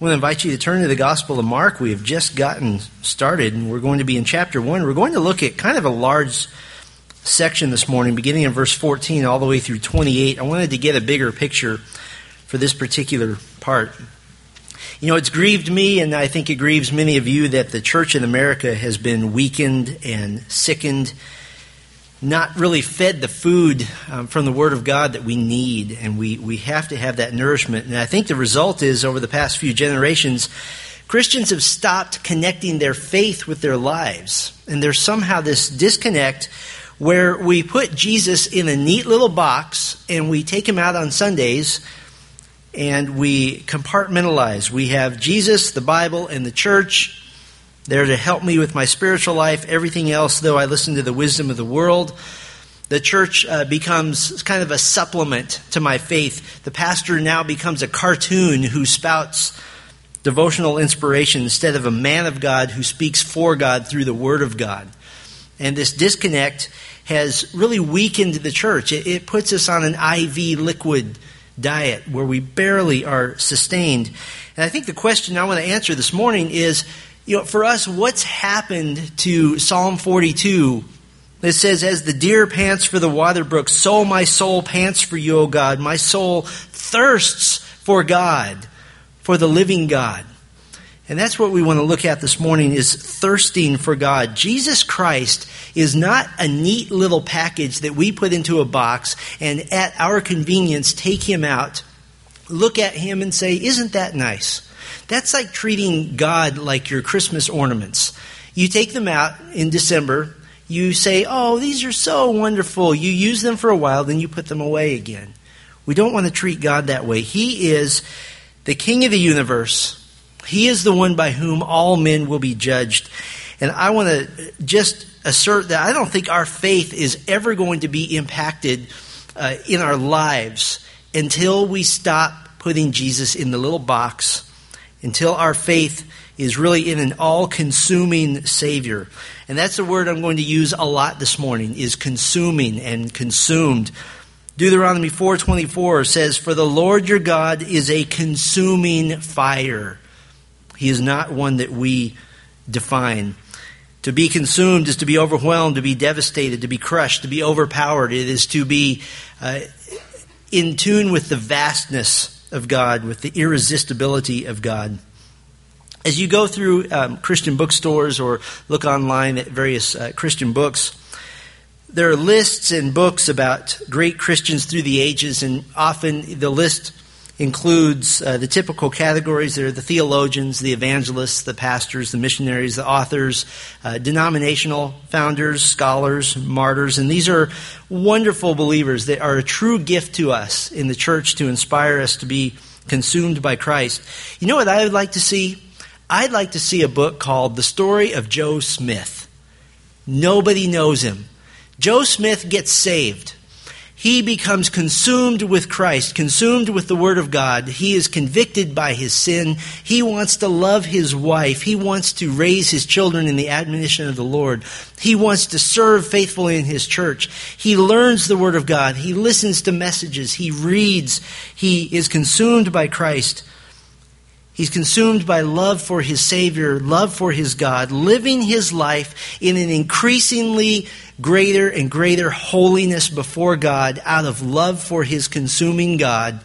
I want to invite you to turn to the Gospel of Mark. We have just gotten started, and we're going to be in chapter 1. We're going to look at kind of a large section this morning, beginning in verse 14 all the way through 28. I wanted to get a bigger picture for this particular part. You know, it's grieved me, and I think it grieves many of you, that the church in America has been weakened and sickened, not really fed the food from the Word of God that we need, and we have to have that nourishment. And I think the result is, over the past few generations, Christians have stopped connecting their faith with their lives. And there's somehow this disconnect where we put Jesus in a neat little box, and we take him out on Sundays, and we compartmentalize. We have Jesus, the Bible, and the church there to help me with my spiritual life. Everything else, though, I listen to the wisdom of the world. The church becomes kind of a supplement to my faith. The pastor now becomes a cartoon who spouts devotional inspiration instead of a man of God who speaks for God through the Word of God. And this disconnect has really weakened the church. It puts us on an IV liquid diet where we barely are sustained. And I think the question I want to answer this morning is, you know, for us, what's happened to Psalm 42? It says, "As the deer pants for the water brook, so my soul pants for you, O God. My soul thirsts for God, for the living God." And that's what we want to look at this morning, is thirsting for God. Jesus Christ is not a neat little package that we put into a box and at our convenience take him out, look at him and say, "Isn't that nice?" That's like treating God like your Christmas ornaments. You take them out in December, you say, "Oh, these are so wonderful." You use them for a while, then you put them away again. We don't want to treat God that way. He is the King of the universe. He is the one by whom all men will be judged. And I want to just assert that I don't think our faith is ever going to be impacted in our lives until we stop putting Jesus in the little box, until our faith is really in an all-consuming Savior. And that's the word I'm going to use a lot this morning, is consuming and consumed. Deuteronomy 4:24 says, "For the Lord your God is a consuming fire." He is not one that we define. To be consumed is to be overwhelmed, to be devastated, to be crushed, to be overpowered. It is to be in tune with the vastness of God, with the irresistibility of God. As you go through Christian bookstores or look online at various Christian books, there are lists and books about great Christians through the ages, and often the list includes the typical categories. There are the theologians, the evangelists, the pastors, the missionaries, the authors, denominational founders, scholars, martyrs. And these are wonderful believers that are a true gift to us in the church to inspire us to be consumed by Christ. You know what I would like to see? I'd like to see a book called The Story of Joe Smith. Nobody knows him. Joe Smith gets saved. He becomes consumed with Christ, consumed with the Word of God. He is convicted by his sin. He wants to love his wife. He wants to raise his children in the admonition of the Lord. He wants to serve faithfully in his church. He learns the Word of God. He listens to messages. He reads. He is consumed by Christ. He's consumed by love for his Savior, love for his God, living his life in an increasingly greater and greater holiness before God out of love for his consuming God,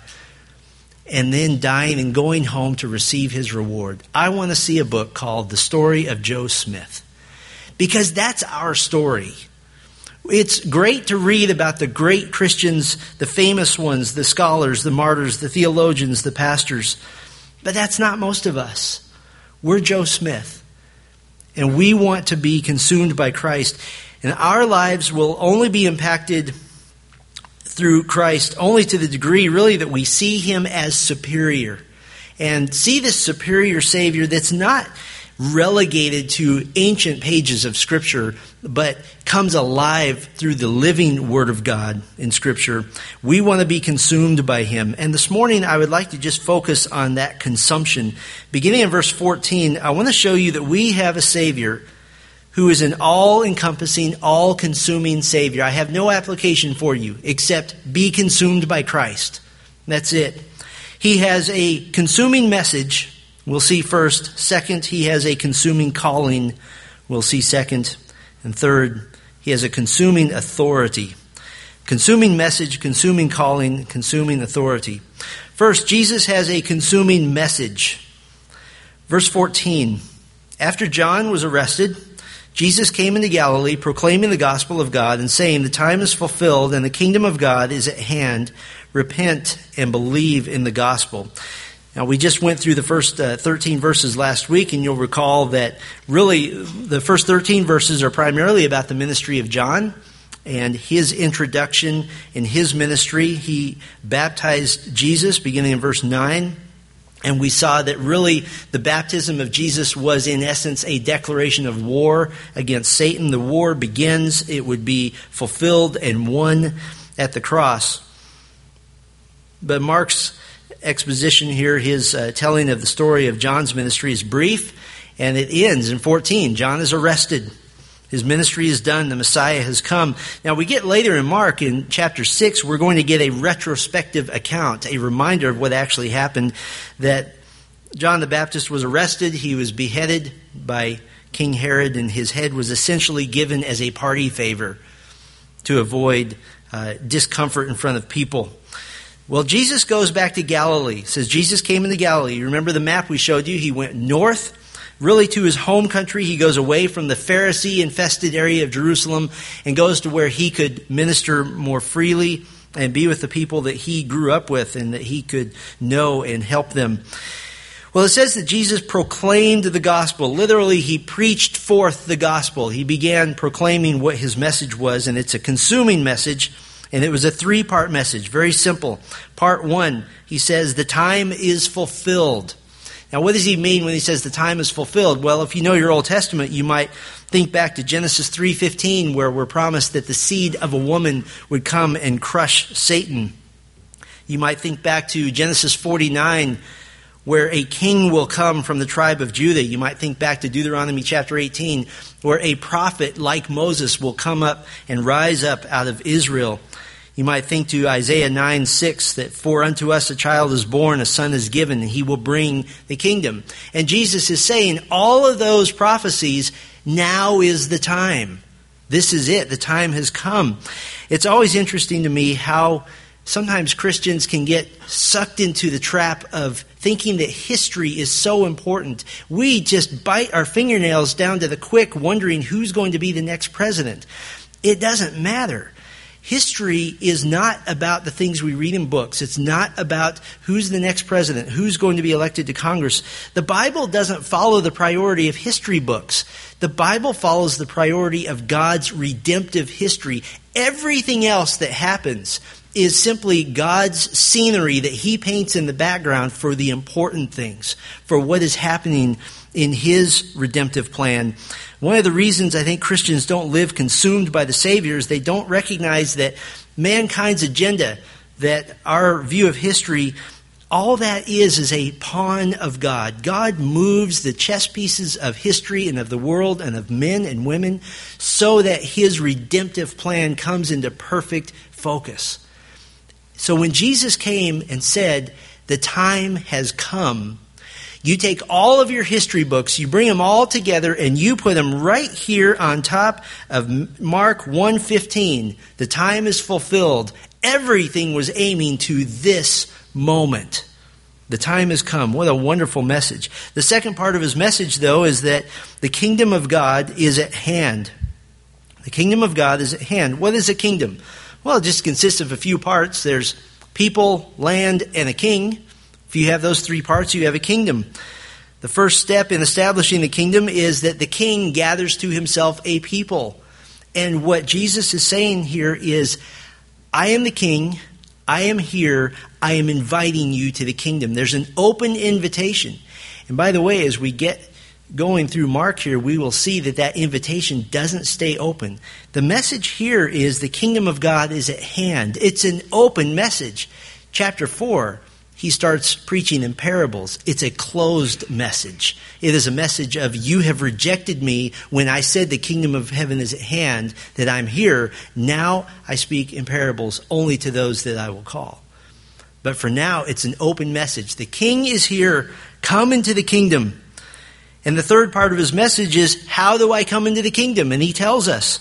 and then dying and going home to receive his reward. I want to see a book called The Story of Joe Smith, because that's our story. It's great to read about the great Christians, the famous ones, the scholars, the martyrs, the theologians, the pastors. But that's not most of us. We're Joe Smith. And we want to be consumed by Christ. And our lives will only be impacted through Christ only to the degree, really, that we see him as superior. And see this superior Savior that's not relegated to ancient pages of Scripture, but comes alive through the living Word of God in Scripture. We want to be consumed by him. And this morning I would like to just focus on that consumption. Beginning in verse 14, I want to show you that we have a Savior who is an all-encompassing, all-consuming Savior. I have no application for you except be consumed by Christ. That's it. He has a consuming message We'll see first. Second, he has a consuming calling. We'll see second. And third, he has a consuming authority. Consuming message, consuming calling, consuming authority. First, Jesus has a consuming message. Verse 14. After John was arrested, Jesus came into Galilee proclaiming the gospel of God and saying, "The time is fulfilled and the kingdom of God is at hand. Repent and believe in the gospel." Now, we just went through the first 13 verses last week, and you'll recall that really the first 13 verses are primarily about the ministry of John and his introduction in his ministry. He baptized Jesus beginning in verse 9. And we saw that really the baptism of Jesus was in essence a declaration of war against Satan. The war begins. It would be fulfilled and won at the cross. But Mark's exposition here, his telling of the story of John's ministry is brief, and it ends in 14. John is arrested. His ministry is done. The Messiah has come. Now, we get later in Mark, in chapter 6, we're going to get a retrospective account, a reminder of what actually happened, that John the Baptist was arrested. He was beheaded by King Herod, and his head was essentially given as a party favor to avoid discomfort in front of people. Well, Jesus goes back to Galilee. It says Jesus came into Galilee. You remember the map we showed you? He went north, really to his home country. He goes away from the Pharisee-infested area of Jerusalem and goes to where he could minister more freely and be with the people that he grew up with and that he could know and help them. Well, it says that Jesus proclaimed the gospel. Literally, he preached forth the gospel. He began proclaiming what his message was, and it's a consuming message, and it was a three-part message, very simple. Part one, he says, the time is fulfilled. Now, what does he mean when he says the time is fulfilled? Well, if you know your Old Testament, you might think back to Genesis 3:15, where we're promised that the seed of a woman would come and crush Satan. You might think back to Genesis 49, where a king will come from the tribe of Judah. You might think back to Deuteronomy chapter 18, where a prophet like Moses will come up and rise up out of Israel. You might think to Isaiah 9:6, that for unto us a child is born, a son is given, and he will bring the kingdom. And Jesus is saying all of those prophecies, now is the time. This is it. The time has come. It's always interesting to me how sometimes Christians can get sucked into the trap of thinking that history is so important. We just bite our fingernails down to the quick wondering who's going to be the next president. It doesn't matter. History is not about the things we read in books. It's not about who's the next president, who's going to be elected to Congress. The Bible doesn't follow the priority of history books. The Bible follows the priority of God's redemptive history. Everything else that happens is simply God's scenery that he paints in the background for the important things, for what is happening in his redemptive plan. One of the reasons I think Christians don't live consumed by the Savior is they don't recognize that mankind's agenda, that our view of history, all that is a pawn of God. God moves the chess pieces of history and of the world and of men and women so that his redemptive plan comes into perfect focus. So when Jesus came and said, the time has come, you take all of your history books, you bring them all together, and you put them right here on top of Mark 1:15. The time is fulfilled. Everything was aiming to this moment. The time has come. What a wonderful message. The second part of his message, though, is that the kingdom of God is at hand. The kingdom of God is at hand. What is a kingdom? Well, it just consists of a few parts. There's people, land, and a king. If you have those three parts, you have a kingdom. The first step in establishing the kingdom is that the king gathers to himself a people. And what Jesus is saying here is, I am the king, I am here, I am inviting you to the kingdom. There's an open invitation. And by the way, as we get going through Mark here, we will see that that invitation doesn't stay open. The message here is the kingdom of God is at hand. It's an open message. Chapter 4, he starts preaching in parables. It's a closed message. It is a message of, you have rejected me when I said the kingdom of heaven is at hand, that I'm here. Now I speak in parables only to those that I will call. But for now, it's an open message. The king is here. Come into the kingdom. And the third part of his message is, how do I come into the kingdom? And he tells us,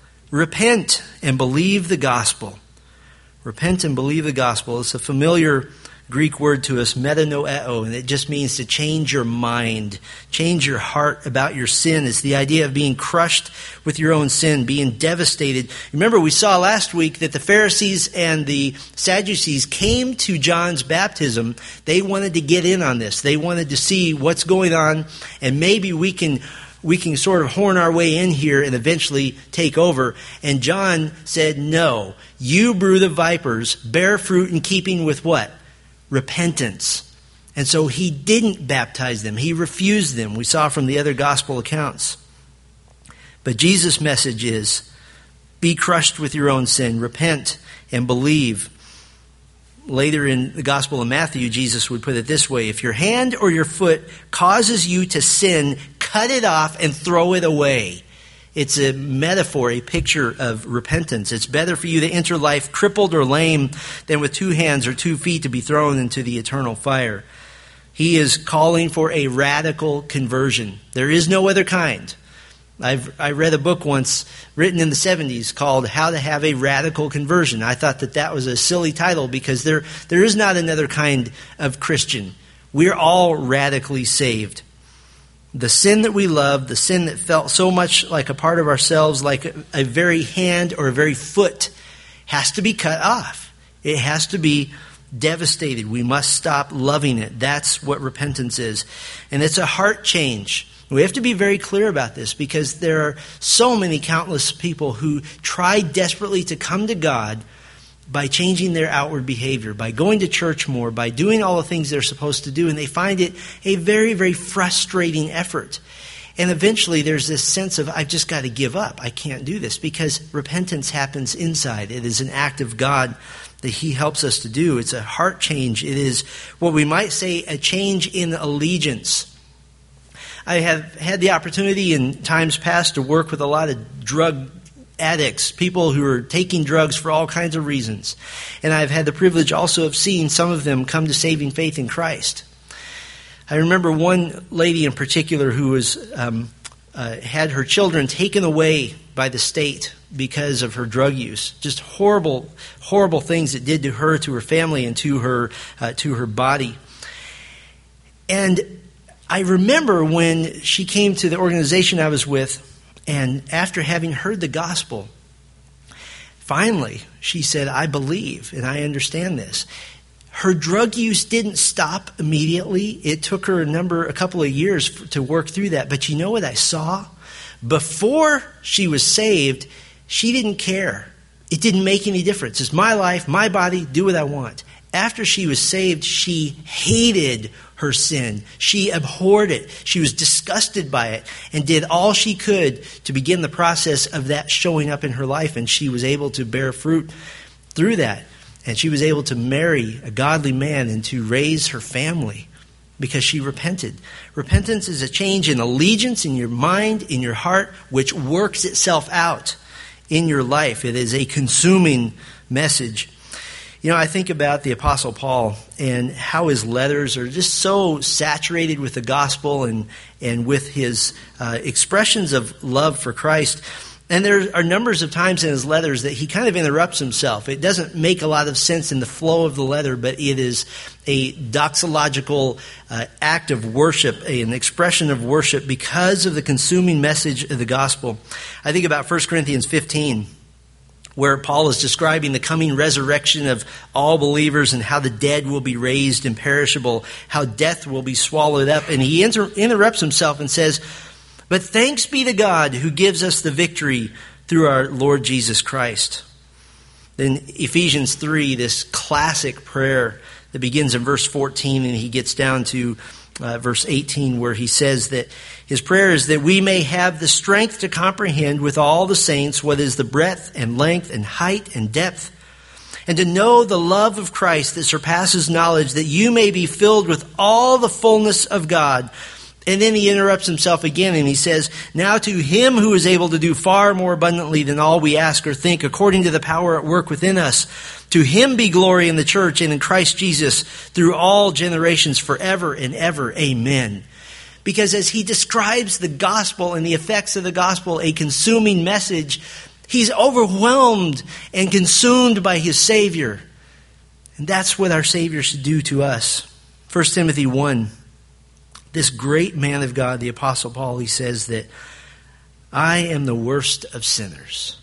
repent and believe the gospel. Repent and believe the gospel. It's a familiar Greek word to us, metanoeo, and it just means to change your mind, change your heart about your sin. It's the idea of being crushed with your own sin, being devastated. Remember, we saw last week that the Pharisees and the Sadducees came to John's baptism. They wanted to get in on this. They wanted to see what's going on, and maybe we can sort of horn our way in here and eventually take over. And John said, no, you brood of vipers, bear fruit in keeping with what? Repentance. And so he didn't baptize them. He refused them. We saw from the other gospel accounts. But Jesus' message is, be crushed with your own sin, repent and believe. Later in the Gospel of Matthew, Jesus would put it this way, if your hand or your foot causes you to sin, cut it off and throw it away. It's a metaphor, a picture of repentance. It's better for you to enter life crippled or lame than with 2 hands or 2 feet to be thrown into the eternal fire. He is calling for a radical conversion. There is no other kind. I read a book once written in the 70s called How to Have a Radical Conversion. I thought that was a silly title because there is not another kind of Christian. We're all radically saved. The sin that we love, the sin that felt so much like a part of ourselves, like a very hand or a very foot, has to be cut off. It has to be devastated. We must stop loving it. That's what repentance is. And it's a heart change. We have to be very clear about this because there are so many countless people who try desperately to come to God by changing their outward behavior, by going to church more, by doing all the things they're supposed to do, and they find it a very, very frustrating effort. And eventually there's this sense of, I've just got to give up. I can't do this because repentance happens inside. It is an act of God that He helps us to do. It's a heart change. It is what we might say a change in allegiance. I have had the opportunity in times past to work with a lot of drug addicts, people who are taking drugs for all kinds of reasons. And I've had the privilege also of seeing some of them come to saving faith in Christ. I remember one lady in particular who was had her children taken away by the state because of her drug use. Just horrible, horrible things it did to her, to her family, and to her body. And I remember when she came to the organization I was with, and after having heard the gospel, finally she said, I believe and I understand this. Her drug use didn't stop immediately. It took her a couple of years to work through that. But you know what I saw? Before she was saved, she didn't care. It didn't make any difference. It's my life, my body, do what I want. After she was saved, she hated her sin. She abhorred it. She was disgusted by it and did all she could to begin the process of that showing up in her life. And she was able to bear fruit through that. And she was able to marry a godly man and to raise her family because she repented. Repentance is a change in allegiance in your mind, in your heart, which works itself out in your life. It is a consuming message. You know, I think about the Apostle Paul and how his letters are just so saturated with the gospel and with his expressions of love for Christ. And there are numbers of times in his letters that he kind of interrupts himself. It doesn't make a lot of sense in the flow of the letter, but it is a doxological act of worship, an expression of worship because of the consuming message of the gospel. I think about 1 Corinthians 15. Where Paul is describing the coming resurrection of all believers and how the dead will be raised imperishable, how death will be swallowed up. And he interrupts himself and says, but thanks be to God who gives us the victory through our Lord Jesus Christ. Then Ephesians 3, this classic prayer that begins in verse 14 and he gets down to verse 18 where he says that his prayer is that we may have the strength to comprehend with all the saints what is the breadth and length and height and depth, and to know the love of Christ that surpasses knowledge, that you may be filled with all the fullness of God. And then he interrupts himself again and he says, now to him who is able to do far more abundantly than all we ask or think, according to the power at work within us, to him be glory in the church and in Christ Jesus through all generations forever and ever. Amen. Because as he describes the gospel and the effects of the gospel, a consuming message, he's overwhelmed and consumed by his Savior. And that's what our Savior should do to us. 1 Timothy 1. This great man of God, the Apostle Paul, he says that I am the worst of sinners.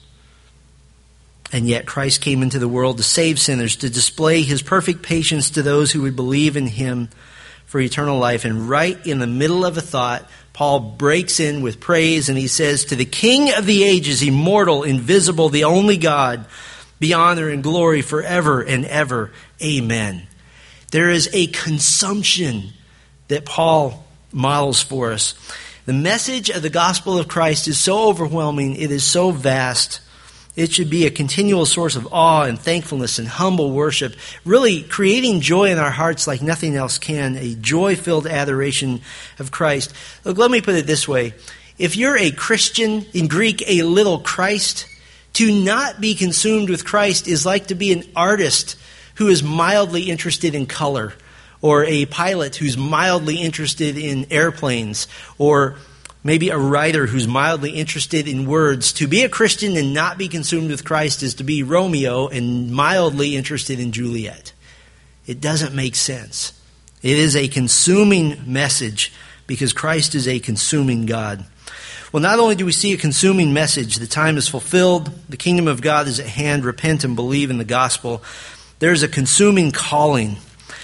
And yet Christ came into the world to save sinners, to display his perfect patience to those who would believe in him for eternal life. And right in the middle of a thought, Paul breaks in with praise and he says, to the King of the ages, immortal, invisible, the only God, be honor and glory forever and ever. Amen. There is a consumption that Paul models for us. The message of the gospel of Christ is so overwhelming, it is so vast, it should be a continual source of awe and thankfulness and humble worship, really creating joy in our hearts like nothing else can, a joy-filled adoration of Christ. Look, let me put it this way. If you're a Christian, in Greek, a little Christ, to not be consumed with Christ is like to be an artist who is mildly interested in color, or a pilot who's mildly interested in airplanes, or maybe a writer who's mildly interested in words. To be a Christian and not be consumed with Christ is to be Romeo and mildly interested in Juliet. It doesn't make sense. It is a consuming message because Christ is a consuming God. Well, not only do we see a consuming message, the time is fulfilled, the kingdom of God is at hand, repent and believe in the gospel. There's a consuming calling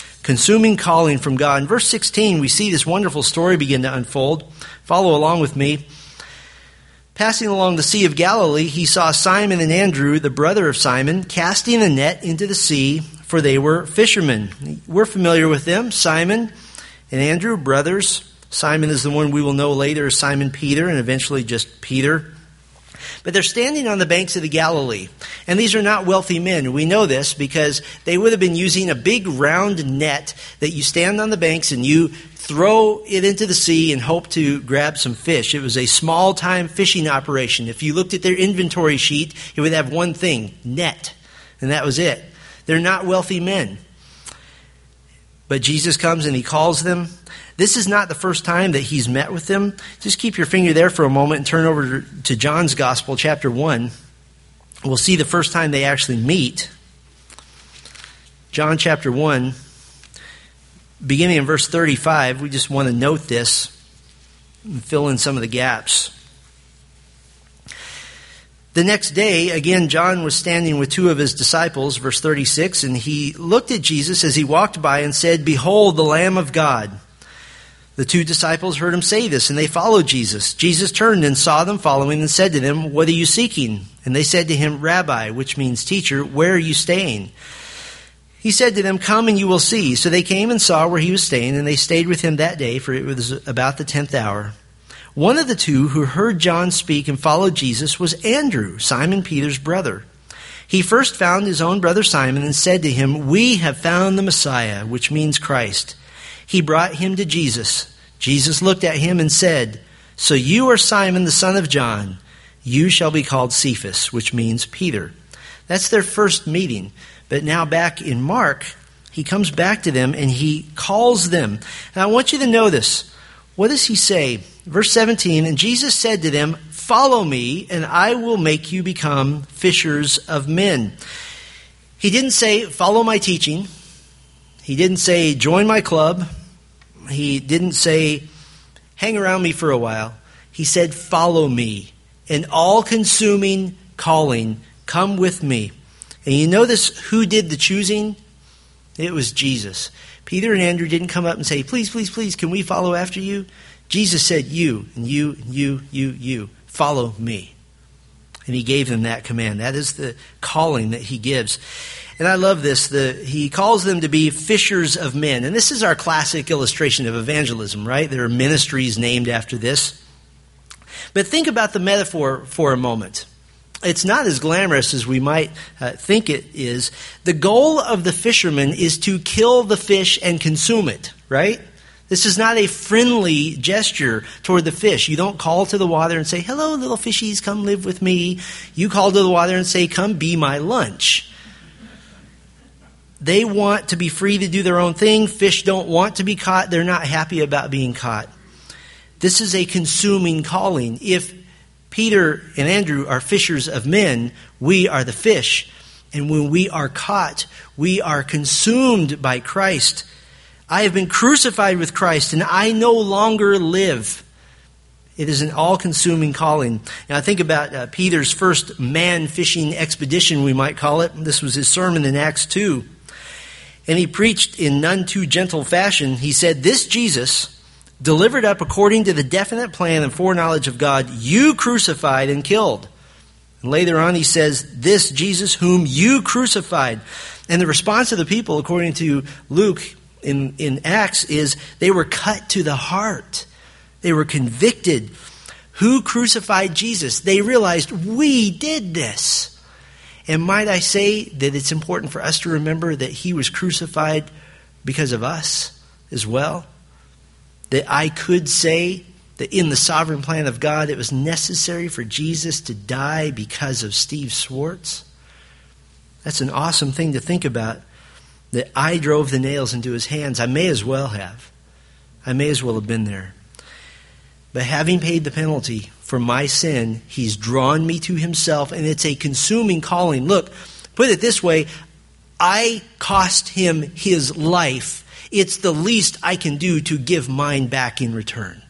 from God. In verse 16, we see this wonderful story begin to unfold. Follow along with me. Passing along the Sea of Galilee, he saw Simon and Andrew, the brother of Simon, casting a net into the sea, for they were fishermen. We're familiar with them, Simon and Andrew, brothers. Simon is the one we will know later as Simon Peter, and eventually just Peter. But they're standing on the banks of the Galilee. And these are not wealthy men. We know this because they would have been using a big round net that you stand on the banks and you throw it into the sea and hope to grab some fish. It was a small-time fishing operation. If you looked at their inventory sheet, it would have one thing, net. And that was it. They're not wealthy men. But Jesus comes and he calls them. This is not the first time that he's met with them. Just keep your finger there for a moment and turn over to John's Gospel, chapter 1. We'll see the first time they actually meet. John chapter 1, beginning in verse 35. We just want to note this and fill in some of the gaps. The next day, again, John was standing with two of his disciples, verse 36, and he looked at Jesus as he walked by and said, "Behold, the Lamb of God." The two disciples heard him say this, and they followed Jesus. Jesus turned and saw them following and said to them, "What are you seeking?" And they said to him, "Rabbi," which means teacher, "where are you staying?" He said to them, "Come and you will see." So they came and saw where he was staying, and they stayed with him that day, for it was about the 10th hour. One of the two who heard John speak and followed Jesus was Andrew, Simon Peter's brother. He first found his own brother Simon and said to him, "We have found the Messiah," which means Christ. He brought him to Jesus. Jesus looked at him and said, "So you are Simon the son of John. You shall be called Cephas," which means Peter. That's their first meeting. But now back in Mark, he comes back to them and he calls them. And I want you to know this. What does he say? Verse 17, "And Jesus said to them, 'Follow me, and I will make you become fishers of men.'" He didn't say, "Follow my teaching." He didn't say, "Join my club." He didn't say, "Hang around me for a while." He said, "Follow me." An all-consuming calling. Come with me. And you notice who did the choosing? It was Jesus. Peter and Andrew didn't come up and say, "Please, please, please, can we follow after you?" Jesus said, "You, and you, and you, follow me." And he gave them that command. That is the calling that he gives. And I love this. He calls them to be fishers of men. And this is our classic illustration of evangelism, right? There are ministries named after this. But think about the metaphor for a moment. It's not as glamorous as we might think it is. The goal of the fisherman is to kill the fish and consume it, right? This is not a friendly gesture toward the fish. You don't call to the water and say, hello, little fishies, come live with me. You call to the water and say, come be my lunch. They want to be free to do their own thing. Fish don't want to be caught. They're not happy about being caught. This is a consuming calling. If Peter and Andrew are fishers of men, we are the fish. And when we are caught, we are consumed by Christ. I have been crucified with Christ, and I no longer live. It is an all-consuming calling. Now, I think about Peter's first man-fishing expedition, we might call it. This was his sermon in Acts 2. And he preached in none too gentle fashion. He said, this Jesus, delivered up according to the definite plan and foreknowledge of God, you crucified and killed. And later on he says, this Jesus whom you crucified. And the response of the people, according to Luke in Acts, is they were cut to the heart. They were convicted. Who crucified Jesus? They realized, we did this. And might I say that it's important for us to remember that he was crucified because of us as well? That I could say that in the sovereign plan of God, it was necessary for Jesus to die because of Steve Swartz? That's an awesome thing to think about, that I drove the nails into his hands. I may as well have. I may as well have been there. But having paid the penalty for my sin, he's drawn me to himself, and it's a consuming calling. Look, put it this way, I cost him his life. It's the least I can do to give mine back in return.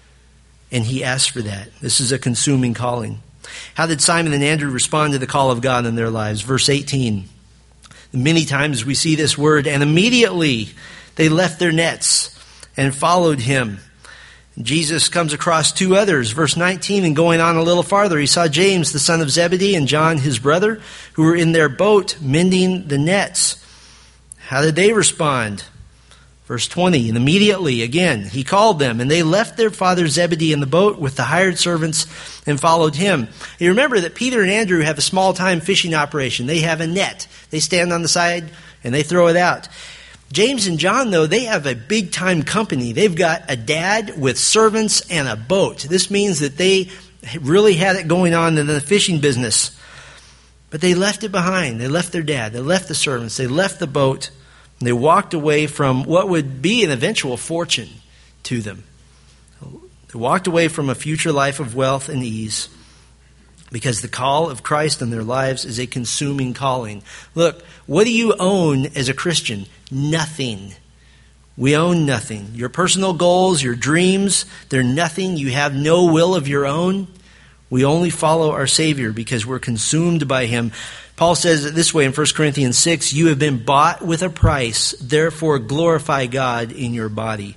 And he asked for that. This is a consuming calling. How did Simon and Andrew respond to the call of God in their lives? Verse 18. Many times we see this word, and immediately they left their nets and followed him. Jesus comes across two others. Verse 19, and going on a little farther, he saw James, the son of Zebedee, and John, his brother, who were in their boat mending the nets. How did they respond? Verse 20, and immediately, again, he called them, and they left their father Zebedee in the boat with the hired servants and followed him. You remember that Peter and Andrew have a small-time fishing operation. They have a net. They stand on the side, and they throw it out. James and John, though, they have a big-time company. They've got a dad with servants and a boat. This means that they really had it going on in the fishing business. But they left it behind. They left their dad. They left the servants. They left the boat. And they walked away from what would be an eventual fortune to them. They walked away from a future life of wealth and ease because the call of Christ in their lives is a consuming calling. Look, what do you own as a Christian? Nothing. We own nothing. Your personal goals, your dreams, they're nothing. You have no will of your own. We only follow our Savior because we're consumed by him. Paul says it this way in 1 Corinthians 6, you have been bought with a price, therefore glorify God in your body.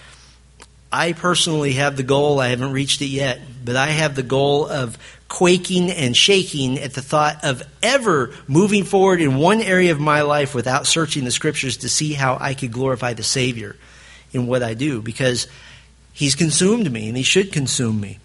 I personally have the goal, I haven't reached it yet, but I have the goal of quaking and shaking at the thought of ever moving forward in one area of my life without searching the Scriptures to see how I could glorify the Savior in what I do, because he's consumed me and he should consume me.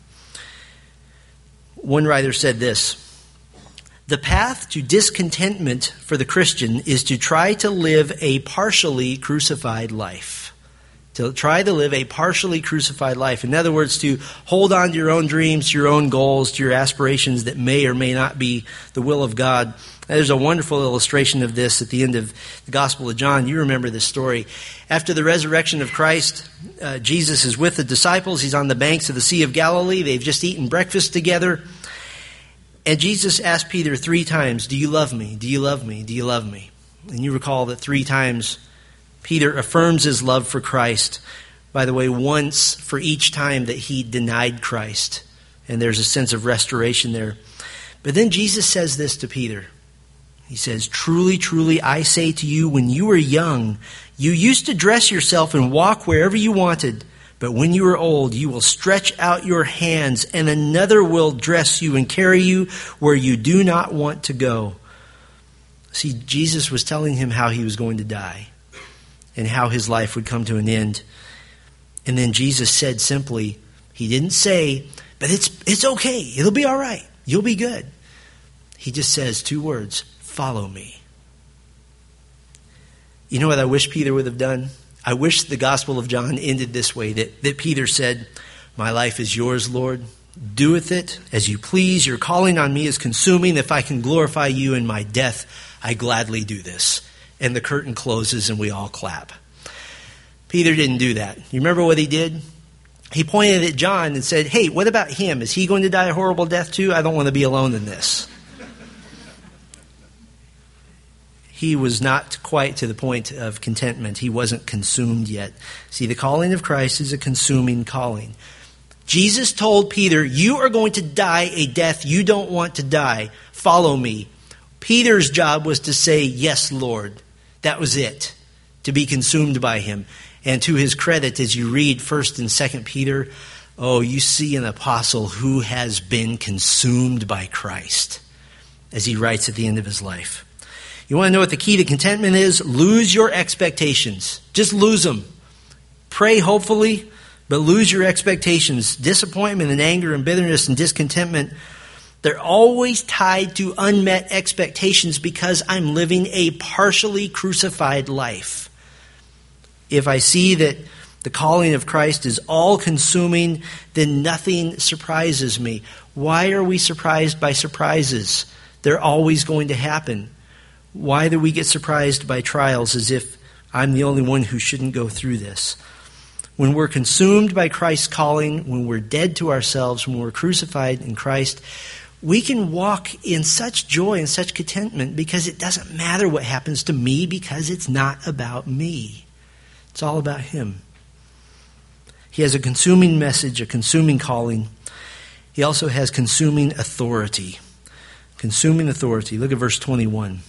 One writer said this, the path to discontentment for the Christian is to try to live a partially crucified life. To try to live a partially crucified life. In other words, to hold on to your own dreams, to your own goals, to your aspirations that may or may not be the will of God. There's a wonderful illustration of this at the end of the Gospel of John. You remember this story. After the resurrection of Christ, Jesus is with the disciples. He's on the banks of the Sea of Galilee. They've just eaten breakfast together. And Jesus asked Peter 3 times, do you love me? Do you love me? Do you love me? And you recall that 3 times Peter affirms his love for Christ. By the way, once for each time that he denied Christ. And there's a sense of restoration there. But then Jesus says this to Peter. He says, truly, truly, I say to you, when you were young, you used to dress yourself and walk wherever you wanted. But when you are old, you will stretch out your hands, and another will dress you and carry you where you do not want to go. See, Jesus was telling him how he was going to die and how his life would come to an end. And then Jesus said simply, he didn't say, but it's okay. It'll be all right. You'll be good. He just says 2 words, follow me. You know what I wish Peter would have done? I wish the Gospel of John ended this way, that Peter said, "My life is yours, Lord. Do with it as you please. Your calling on me is consuming. If I can glorify you in my death, I gladly do this." And the curtain closes and we all clap. Peter didn't do that. You remember what he did? He pointed at John and said, "Hey, what about him? Is he going to die a horrible death too? I don't want to be alone in this." He was not quite to the point of contentment. He wasn't consumed yet. See, the calling of Christ is a consuming calling. Jesus told Peter, "You are going to die a death you don't want to die. Follow me." Peter's job was to say, "Yes, Lord." That was it, to be consumed by him. And to his credit, as you read 1 and 2 Peter, you see an apostle who has been consumed by Christ, as he writes at the end of his life. You want to know what the key to contentment is? Lose your expectations. Just lose them. Pray hopefully, but lose your expectations. Disappointment and anger and bitterness and discontentment, they're always tied to unmet expectations because I'm living a partially crucified life. If I see that the calling of Christ is all-consuming, then nothing surprises me. Why are we surprised by surprises? They're always going to happen. Why do we get surprised by trials as if I'm the only one who shouldn't go through this? When we're consumed by Christ's calling, when we're dead to ourselves, when we're crucified in Christ, we can walk in such joy and such contentment because it doesn't matter what happens to me because it's not about me. It's all about him. He has a consuming message, a consuming calling. He also has consuming authority. Consuming authority. Look at verse 21.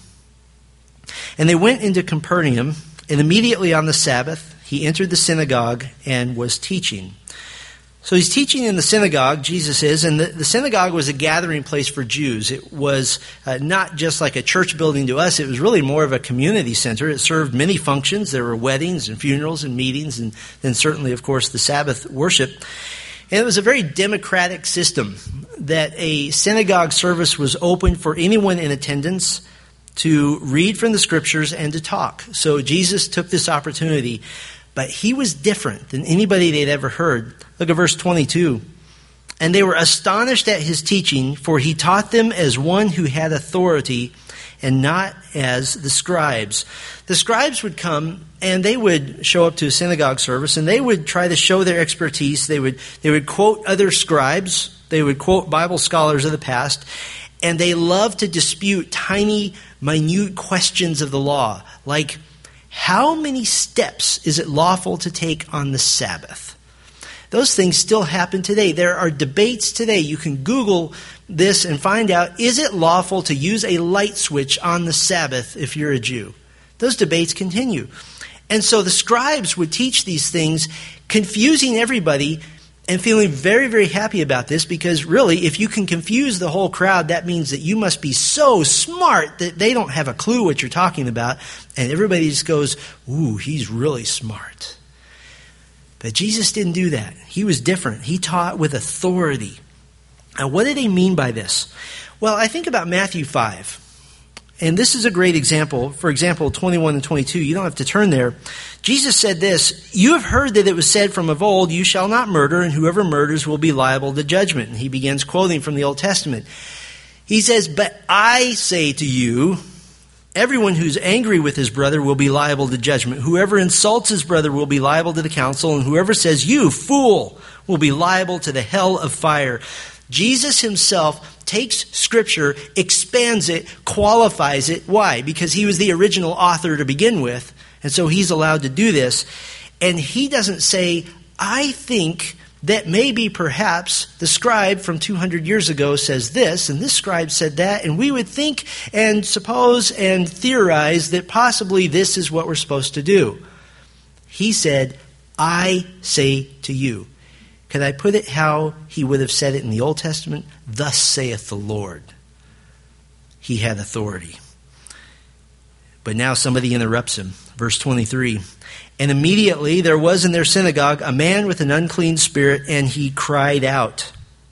"And they went into Capernaum, and immediately on the Sabbath he entered the synagogue and was teaching." So he's teaching in the synagogue, Jesus is, and the synagogue was a gathering place for Jews. It was not just like a church building to us. It was really more of a community center. It served many functions. There were weddings and funerals and meetings, and then certainly, of course, the Sabbath worship. And it was a very democratic system that a synagogue service was open for anyone in attendance to read from the scriptures and to talk. So Jesus took this opportunity, but he was different than anybody they'd ever heard. Look at verse 22. "And they were astonished at his teaching, for he taught them as one who had authority and not as the scribes." The scribes would come and they would show up to a synagogue service and they would try to show their expertise. They would quote other scribes. They would quote Bible scholars of the past. And they loved to dispute tiny, minute questions of the law, like how many steps is it lawful to take on the Sabbath? Those things still happen today. There are debates today. You can Google this and find out, is it lawful to use a light switch on the Sabbath if you're a Jew? Those debates continue. And so the scribes would teach these things, confusing everybody and feeling very, very happy about this because really, if you can confuse the whole crowd, that means that you must be so smart that they don't have a clue what you're talking about. And everybody just goes, "Ooh, he's really smart." But Jesus didn't do that. He was different. He taught with authority. Now, what did he mean by this? Well, I think about Matthew 5. And this is a great example. For example, 21 and 22. You don't have to turn there. Jesus said this, "You have heard that it was said from of old, 'You shall not murder, and whoever murders will be liable to judgment.'" And he begins quoting from the Old Testament. He says, "But I say to you, everyone who's angry with his brother will be liable to judgment. Whoever insults his brother will be liable to the council, and whoever says, 'You fool,' will be liable to the hell of fire." Jesus himself takes Scripture, expands it, qualifies it. Why? Because he was the original author to begin with, and so he's allowed to do this. And he doesn't say, "I think that maybe perhaps the scribe from 200 years ago says this, and this scribe said that, and we would think and suppose and theorize that possibly this is what we're supposed to do." He said, "I say to you." Could I put it how he would have said it in the Old Testament? "Thus saith the Lord." He had authority. But now somebody interrupts him. Verse 23. "And immediately there was in their synagogue a man with an unclean spirit, and he cried out."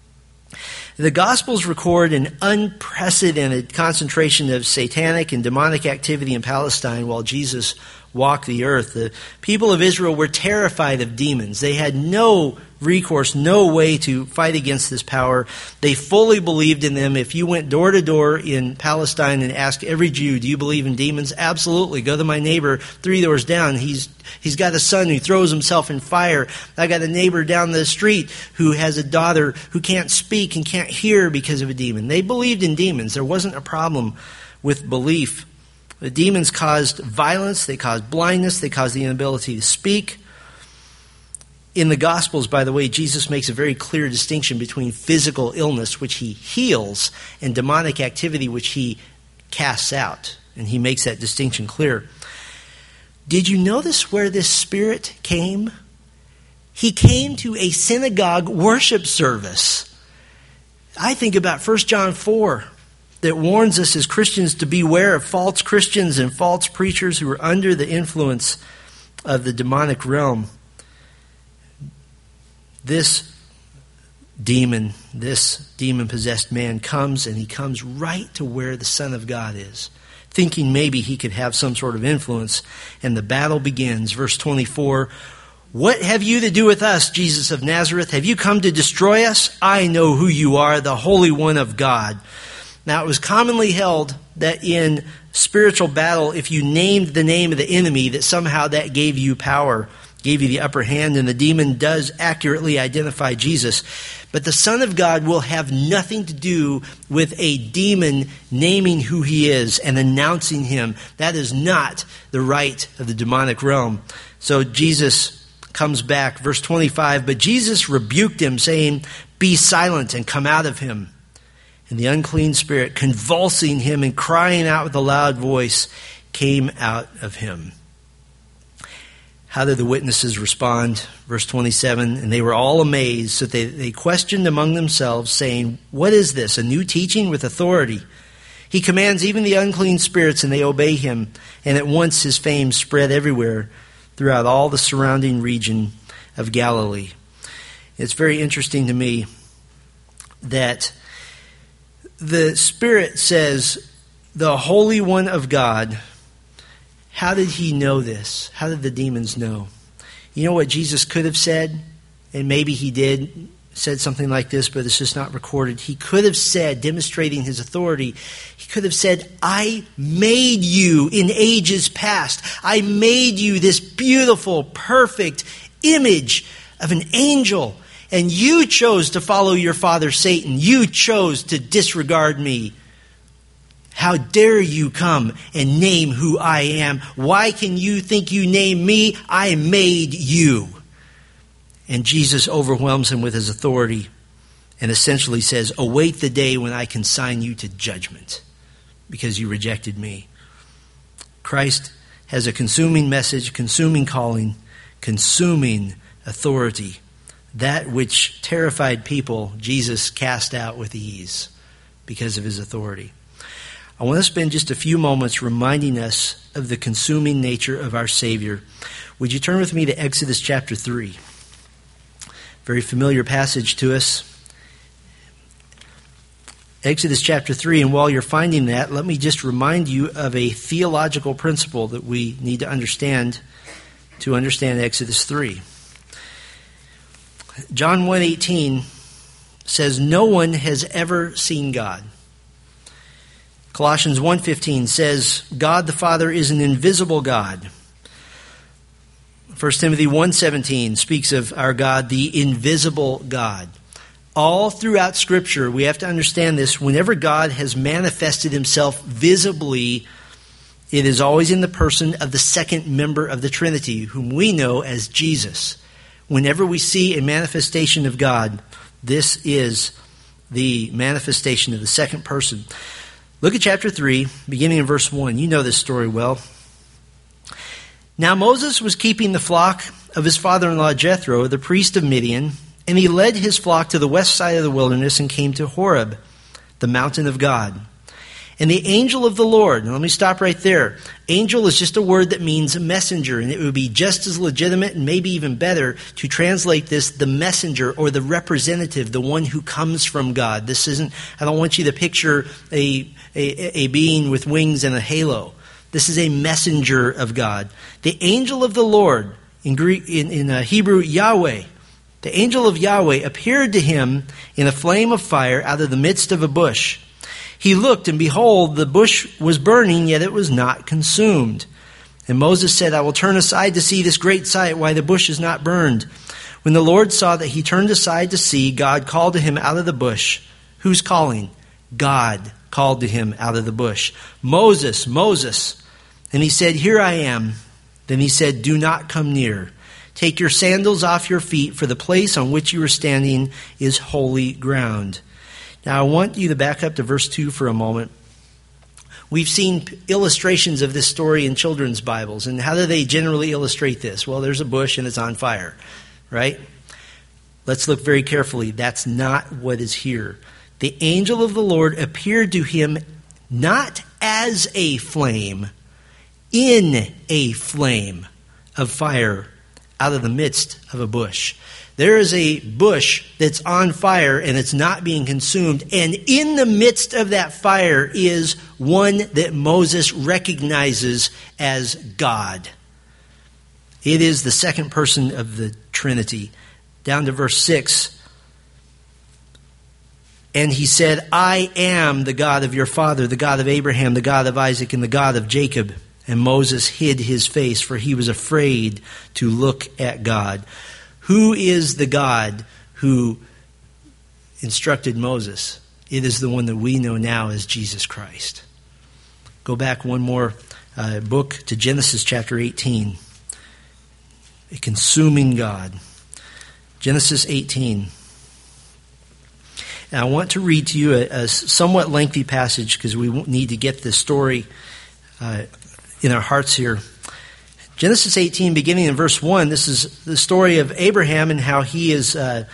The Gospels record an unprecedented concentration of satanic and demonic activity in Palestine while Jesus walk the earth. The people of Israel were terrified of demons. They had no recourse, no way to fight against this power. They fully believed in them. If you went door to door in Palestine and asked every Jew, do you believe in demons? Absolutely. Go to my neighbor 3 doors down. He's got a son who throws himself in fire. I got a neighbor down the street who has a daughter who can't speak and can't hear because of a demon. They believed in demons. There wasn't a problem with belief. The demons caused violence. They caused blindness. They caused the inability to speak. In the Gospels, by the way, Jesus makes a very clear distinction between physical illness, which he heals, and demonic activity, which he casts out. And he makes that distinction clear. Did you notice where this spirit came? He came to a synagogue worship service. I think about 1 John 4 that warns us as Christians to beware of false Christians and false preachers who are under the influence of the demonic realm. This demon-possessed man comes, and he comes right to where the Son of God is, thinking maybe he could have some sort of influence, and the battle begins. Verse 24, "What have you to do with us, Jesus of Nazareth? Have you come to destroy us? I know who you are, the Holy One of God." Now, it was commonly held that in spiritual battle, if you named the name of the enemy, that somehow that gave you power, gave you the upper hand, and the demon does accurately identify Jesus. But the Son of God will have nothing to do with a demon naming who he is and announcing him. That is not the right of the demonic realm. So Jesus comes back, verse 25, "But Jesus rebuked him, saying, 'Be silent and come out of him.' And the unclean spirit, convulsing him and crying out with a loud voice, came out of him." How did the witnesses respond? Verse 27, "And they were all amazed, so they questioned among themselves, saying, 'What is this, a new teaching with authority? He commands even the unclean spirits, and they obey him.' And at once his fame spread everywhere throughout all the surrounding region of Galilee." It's very interesting to me that the Spirit says, "the Holy One of God." How did he know this? How did the demons know? You know what Jesus could have said? And maybe he did, said something like this, but it's just not recorded. He could have said, demonstrating his authority, he could have said, "I made you in ages past. I made you this beautiful, perfect image of an angel. And you chose to follow your father Satan. You chose to disregard me. How dare you come and name who I am? Why can you think you name me? I made you." And Jesus overwhelms him with his authority and essentially says, "Await the day when I consign you to judgment because you rejected me." Christ has a consuming message, consuming calling, consuming authority. That which terrified people, Jesus cast out with ease because of his authority. I want to spend just a few moments reminding us of the consuming nature of our Savior. Would you turn with me to Exodus chapter 3? Very familiar passage to us. Exodus chapter 3, and while you're finding that, let me just remind you of a theological principle that we need to understand Exodus 3. John 1:18 says, "No one has ever seen God." Colossians 1:15 says, "God the Father is an invisible God." 1 Timothy 1:17 speaks of our God, the invisible God. All throughout Scripture, we have to understand this. Whenever God has manifested himself visibly, it is always in the person of the second member of the Trinity, whom we know as Jesus. Whenever we see a manifestation of God, this is the manifestation of the second person. Look at chapter 3, beginning in verse 1. You know this story well. "Now Moses was keeping the flock of his father-in-law Jethro, the priest of Midian, and he led his flock to the west side of the wilderness and came to Horeb, the mountain of God. And the angel of the Lord," now let me stop right there. Angel is just a word that means a messenger, and it would be just as legitimate and maybe even better to translate this the messenger or the representative, the one who comes from God. This isn't, I don't want you to picture a being with wings and a halo. This is a messenger of God. The angel of the Lord, in Hebrew, Yahweh. The angel of Yahweh appeared to him in a flame of fire out of the midst of a bush. He looked, and behold, the bush was burning, yet it was not consumed. And Moses said, I will turn aside to see this great sight, why the bush is not burned. When the Lord saw that he turned aside to see, God called to him out of the bush. Who's calling? God called to him out of the bush. Moses, Moses. And he said, Here I am. Then he said, Do not come near. Take your sandals off your feet, for the place on which you are standing is holy ground. Now I want you to back up to verse 2 for a moment. We've seen illustrations of this story in children's Bibles. And how do they generally illustrate this? Well, there's a bush and it's on fire, right? Let's look very carefully. That's not what is here. The angel of the Lord appeared to him not as a flame, in a flame of fire out of the midst of a bush. There is a bush that's on fire and it's not being consumed. And in the midst of that fire is one that Moses recognizes as God. It is the second person of the Trinity. Down to verse 6. And he said, I am the God of your father, the God of Abraham, the God of Isaac, and the God of Jacob. And Moses hid his face, for he was afraid to look at God. Who is the God who instructed Moses? It is the one that we know now as Jesus Christ. Go back one more book to Genesis chapter 18. A consuming God. Genesis 18. And I want to read to you a somewhat lengthy passage because we need to get this story in our hearts here. Genesis 18, beginning in verse 1, this is the story of Abraham and how he is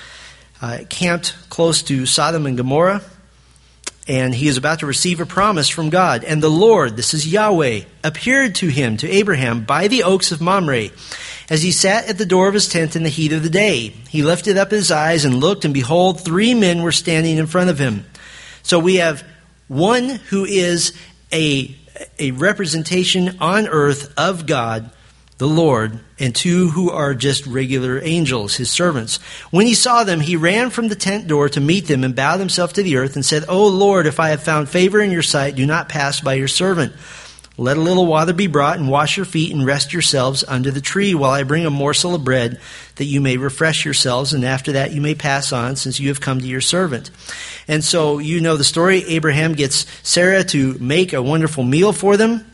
camped close to Sodom and Gomorrah, and he is about to receive a promise from God. And the Lord, this is Yahweh, appeared to him, to Abraham, by the oaks of Mamre, as he sat at the door of his tent in the heat of the day. He lifted up his eyes and looked, and behold, 3 men were standing in front of him. So we have one who is a representation on earth of God, the Lord, and 2 who are just regular angels, his servants. When he saw them, he ran from the tent door to meet them and bowed himself to the earth and said, O Lord, if I have found favor in your sight, do not pass by your servant. Let a little water be brought and wash your feet and rest yourselves under the tree while I bring a morsel of bread that you may refresh yourselves, and after that you may pass on, since you have come to your servant. And so you know the story. Abraham gets Sarah to make a wonderful meal for them.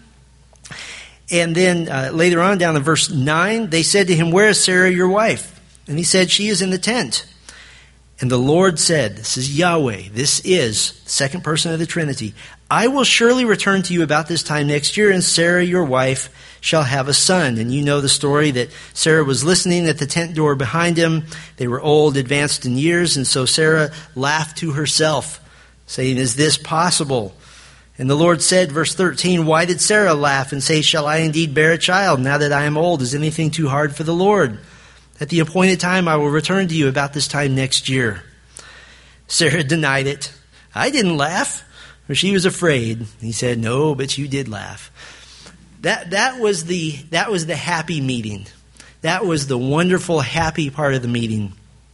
And then later on down in verse 9, they said to him, Where is Sarah your wife? And he said, She is in the tent. And the Lord said, this is Yahweh, this is the second person of the Trinity, I will surely return to you about this time next year, and Sarah your wife shall have a son. And you know the story that Sarah was listening at the tent door behind him. They were old, advanced in years, and so Sarah laughed to herself, saying, Is this possible? And the Lord said, verse 13, Why did Sarah laugh and say, Shall I indeed bear a child now that I am old? Is anything too hard for the Lord? At the appointed time I will return to you about this time next year. Sarah denied it. I didn't laugh, for she was afraid. He said, No, but you did laugh. That was the happy meeting. That was the wonderful, happy part of the meeting.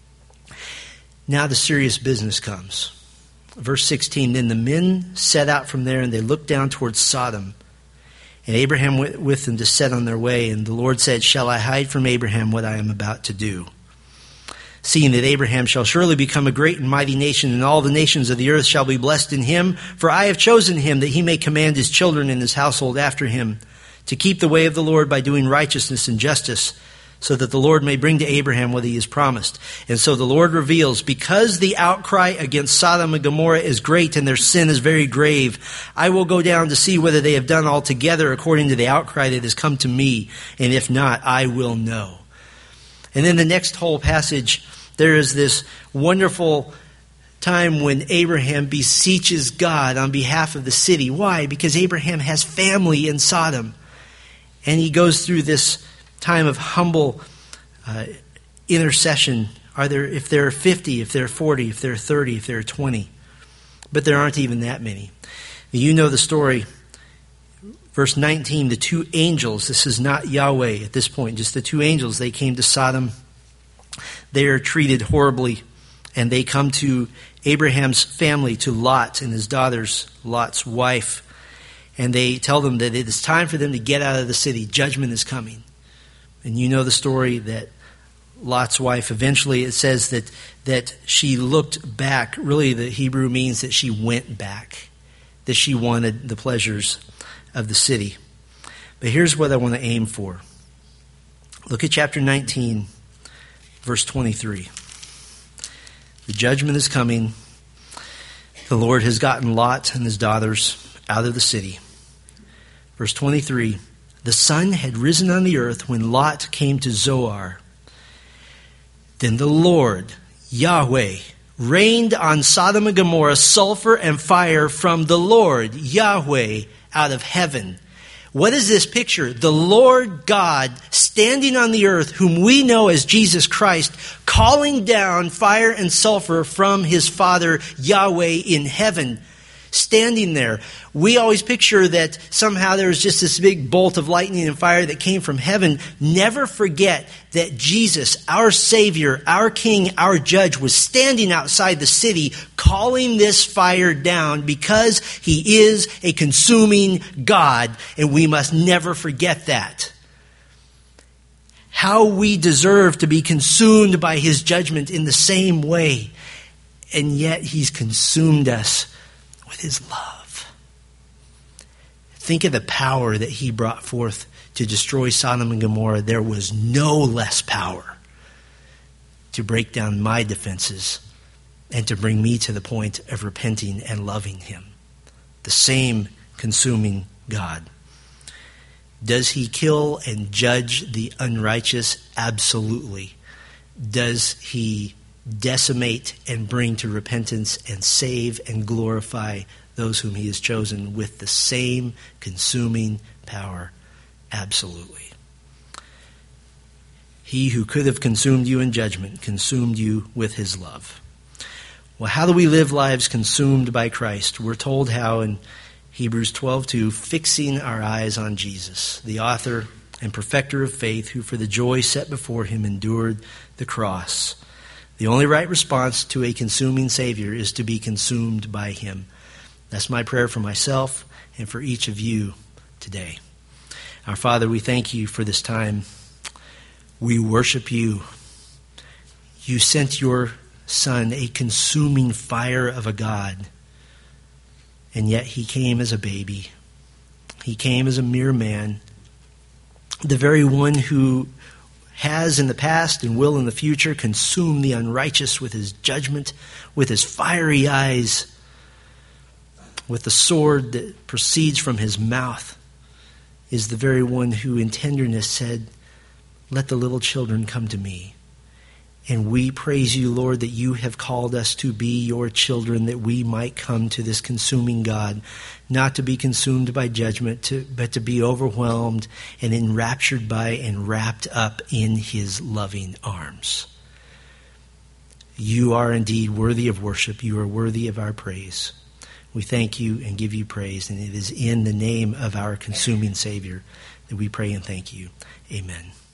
Now the serious business comes. Verse 16, Then the men set out from there, and they looked down towards Sodom. And Abraham went with them to set on their way. And the Lord said, Shall I hide from Abraham what I am about to do? Seeing that Abraham shall surely become a great and mighty nation, and all the nations of the earth shall be blessed in him. For I have chosen him, that he may command his children and his household after him, to keep the way of the Lord by doing righteousness and justice, so that the Lord may bring to Abraham what he has promised. And so the Lord reveals, because the outcry against Sodom and Gomorrah is great and their sin is very grave, I will go down to see whether they have done altogether according to the outcry that has come to me, and if not, I will know. And then the next whole passage, there is this wonderful time when Abraham beseeches God on behalf of the city. Why? Because Abraham has family in Sodom. And he goes through this time of humble intercession. If there are 50, if there are 40, if there are 30, if there are 20. But there aren't even that many. You know the story. Verse 19, the two angels, this is not Yahweh at this point, just the two angels, they came to Sodom. They are treated horribly, and they come to Abraham's family, to Lot and his daughters, Lot's wife, and they tell them that it is time for them to get out of the city. Judgment is coming. And you know the story that Lot's wife, eventually it says that she looked back. Really, the Hebrew means that she went back, that she wanted the pleasures of the city. But here's what I want to aim for. Look at chapter 19, verse 23. The judgment is coming. The Lord has gotten Lot and his daughters out of the city. Verse 23, the sun had risen on the earth when Lot came to Zoar. Then the Lord, Yahweh, rained on Sodom and Gomorrah sulfur and fire from the Lord, Yahweh, out of heaven. What is this picture? The Lord God standing on the earth, whom we know as Jesus Christ, calling down fire and sulfur from his Father, Yahweh, in heaven. Standing there. We always picture that somehow there was just this big bolt of lightning and fire that came from heaven. Never forget that Jesus, our Savior, our King, our Judge, was standing outside the city calling this fire down because he is a consuming God, and we must never forget that. How we deserve to be consumed by his judgment in the same way, and yet he's consumed us with his love. Think of the power that he brought forth to destroy Sodom and Gomorrah. There was no less power to break down my defenses and to bring me to the point of repenting and loving him. The same consuming God. Does he kill and judge the unrighteous? Absolutely. Does he decimate and bring to repentance and save and glorify those whom he has chosen with the same consuming power? Absolutely. He who could have consumed you in judgment consumed you with his love. Well, how do we live lives consumed by Christ? We're told how in Hebrews 12:2, fixing our eyes on Jesus, the author and perfecter of faith, who for the joy set before him endured the cross. The only right response to a consuming Savior is to be consumed by him. That's my prayer for myself and for each of you today. Our Father, we thank you for this time. We worship you. You sent your Son, a consuming fire of a God, and yet he came as a baby. He came as a mere man, the very one who has in the past and will in the future consume the unrighteous with his judgment, with his fiery eyes, with the sword that proceeds from his mouth, is the very one who in tenderness said, let the little children come to me. And we praise you, Lord, that you have called us to be your children, that we might come to this consuming God, not to be consumed by judgment, but to be overwhelmed and enraptured by and wrapped up in his loving arms. You are indeed worthy of worship. You are worthy of our praise. We thank you and give you praise, and it is in the name of our consuming Savior that we pray and thank you. Amen.